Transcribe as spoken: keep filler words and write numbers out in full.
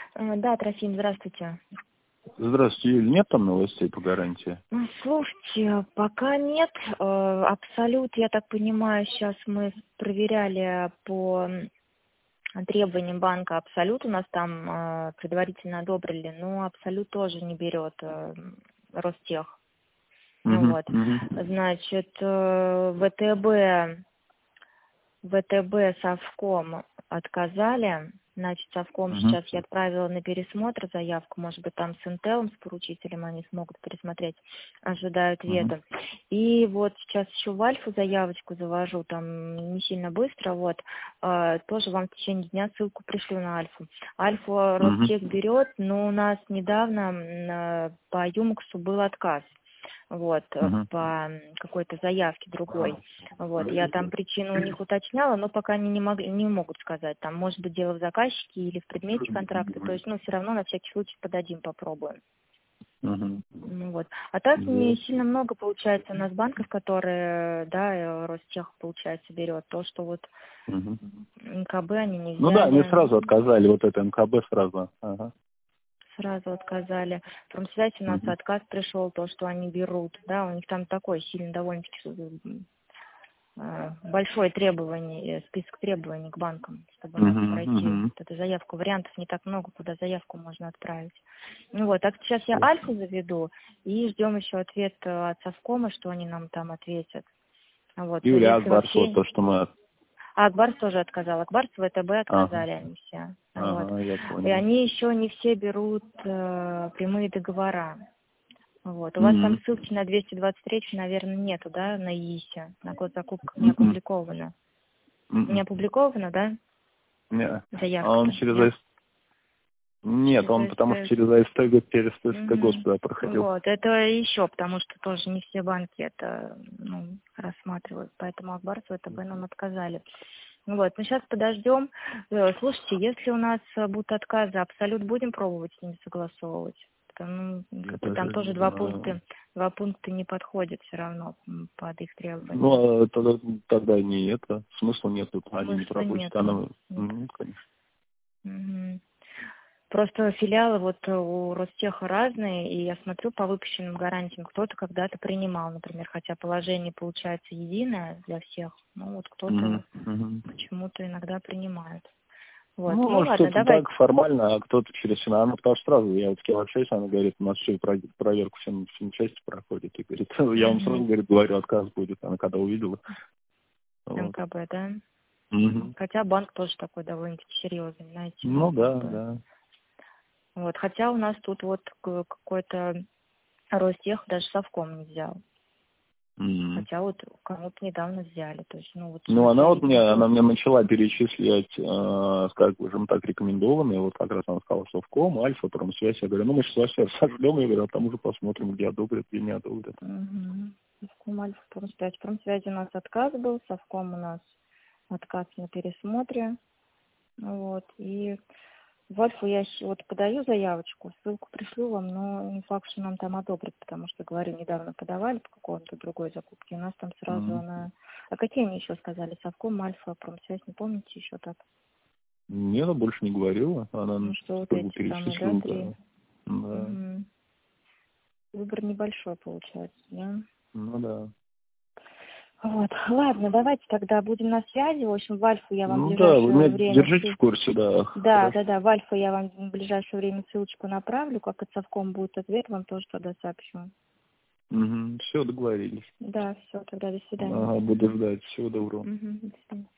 А, Да, Трофим, здравствуйте. Здравствуйте, Юль. Нет там новостей по гарантии? Ну, Слушайте, пока нет. Э, Абсолют, я так понимаю, сейчас мы проверяли по м, требованиям банка Абсолют. У нас там э, предварительно одобрили, но Абсолют тоже не берет э, Ростех. Ну Угу, вот. угу, Значит, э, ВТБ, ВТБ Совком отказали. Значит, Совком угу, сейчас я отправила на пересмотр заявку. Может быть, там с Интелом, с поручителем они смогут пересмотреть. Ожидаю угу, ответа. И вот сейчас еще в Альфу заявочку завожу. Там не сильно быстро. Вот. Э, тоже вам в течение дня ссылку пришлю на Альфу. Альфу угу, Ростех берет, но у нас недавно э, по Юмаксу был отказ. Вот, э, угу. по какой-то заявке другой. Вот, я там причину у них уточняла, но пока они не могли, не могут сказать. Там, может быть, дело в заказчике или в предмете контракта. То есть, ну, все равно на всякий случай подадим, попробуем. Угу. Ну, вот. А так не Ясно. сильно много получается у нас банков, которые, да, э, Ростех, получается, берет. То, что вот Угу. эн ка бэ они не Ну да, они взяли, сразу отказали, вот это эн ка бэ сразу. Ага. сразу отказали. Промсвязь у нас Угу. отказ пришел, то, что они берут, да, у них там такой сильно довольно-таки э, большое требование, э, список требований к банкам, чтобы нам Угу. пройти Угу. вот эту заявку. Вариантов не так много, куда заявку можно отправить. Ну вот, так сейчас я Альфу заведу и ждем еще ответ э, от Совкома, что они нам там ответят. Вот, ну Юлия если Акбарс, вот вообще... то, что мы... А, Акбарс тоже отказал. Акбарс, ВТБ Ага. отказали они все. Вот. Ага, я И понял. они еще не все берут э, прямые договора. Вот. У вас там Угу. ссылки на двести двадцать три, наверное, нету, да, на ИИСе, на год закупках не Угу. опубликовано. Не Угу. опубликовано, да, Не. А он заявка-то, через нет? АС... Нет, Через он потому что АСТ. через АСТ, через АСТ Мгм. Господа проходил. Вот, это еще, потому что тоже не все банки это ну, рассматривают, поэтому Акбарс ВТБ нам отказали. Ну вот, ну сейчас подождем. Э, Слушайте, если у нас э, будут отказы, Абсолют будем пробовать с ними согласовывать? Потому, ну, Я как бы там даже тоже не два знаю. пункта, два пункта не подходят все равно м, под их требования. Ну, а тогда, тогда не это. Смысла нет, тут они не Смысла пропустят. нету. Она... Нет. Ну, конечно. Мгм. Просто филиалы вот э, у Ростеха разные, и я смотрю по выпущенным гарантиям, кто-то когда-то принимал, например, хотя положение получается единое для всех, ну вот кто-то Мгм, мгм. почему-то иногда принимает. Вот, Ну, ну может, ладно, кто-то давайте. так формально, а кто-то через финал. Она потому что сразу, я вот с кем общаюсь, она говорит, у нас все проверку всем, всем части проходит. И говорит, я вам сразу, Угу. говорит, говорю, отказ будет. Она когда увидела. Вот. эм ка бэ, да? Мгм. Хотя банк тоже такой довольно-таки серьезный, знаете, ну Ну, как да, бы. да. Вот, хотя у нас тут вот к- какой-то Ростех даже совком не взял. Мгм. Хотя вот кому-то недавно взяли. То есть, ну вот Ну, она смотря, вот мне, видимо, она был. мне начала перечислять, э, скажем так, рекомендованные. Вот как раз она сказала, Совком, Альфа, Промсвязь. Я говорю, ну, мы сейчас все сожгем, я говорю, а там уже посмотрим, где одобрят, где не одобрят. Угу. Совком Альфа, Промсвязь. Промсвязь у нас отказ был, Совком у нас отказ на пересмотре. Вот. И в Альфу я щ- вот подаю заявочку, ссылку пришлю вам, но не факт, что нам там одобрят, потому что, говорю, недавно подавали по какому-то другой закупке, у нас там сразу Мгм. она... А какие они еще сказали? Совком, Альфа, Промсвязь, не помните еще так? Не, она больше не говорила. Она Ну что, вот как бы эти самые, да, перечислила, три? да. Да. Угу. Выбор небольшой получается, да? Ну да. Вот, ладно, давайте тогда будем на связи. В общем, в Альфу я вам в Ну да, вы ближайшее меня время держите ссыл- в курсе, да. Да, Хорошо. да, да, в Альфу я вам в ближайшее время ссылочку направлю. Как от совком будет ответ, вам тоже тогда сообщу. Угу. Все, договорились. Да, все, тогда до свидания. Ага, буду ждать. Всего доброго. Угу, до свидания.